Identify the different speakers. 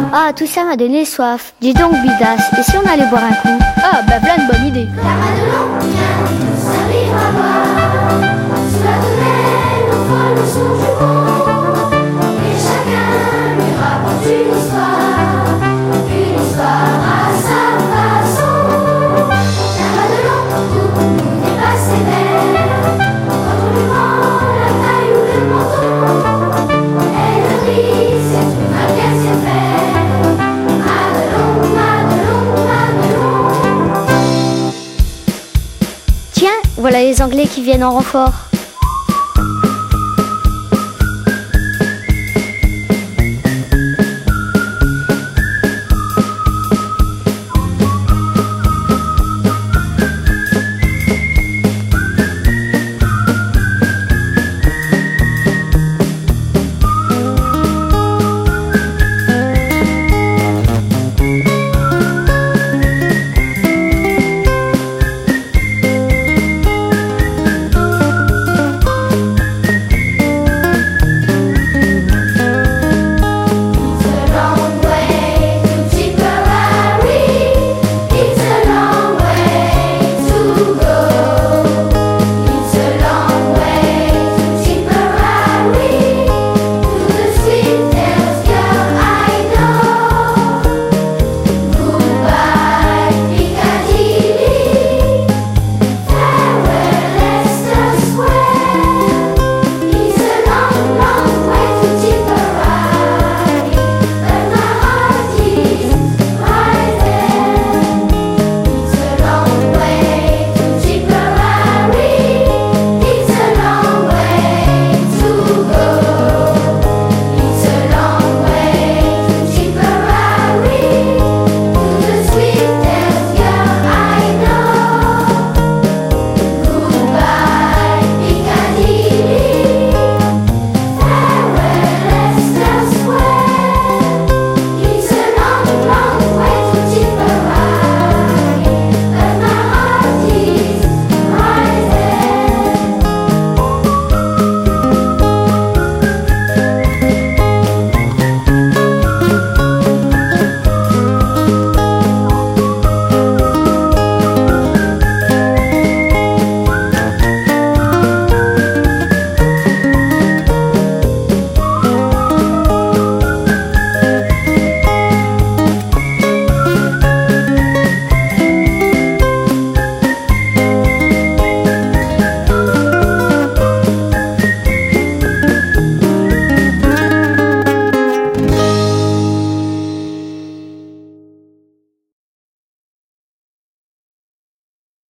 Speaker 1: Ah, tout ça m'a donné soif. Dis donc, Bidas, et si on allait boire un coup?
Speaker 2: Ah, bah voilà une bonne idée.
Speaker 3: La Madelon vient nous servir à boire. Sous la tonnelle, on vole le son du monde. Et chacun lui rapporte une histoire à sa façon. La Madelon, pour nous, n'est pas sévère. Quand on lui rend la taille ou le menton, elle rit, c'est tout mal qu'elle sait faire. Madelon, Madelon, Madelon.
Speaker 1: Tiens, voilà les Anglais qui viennent en renfort.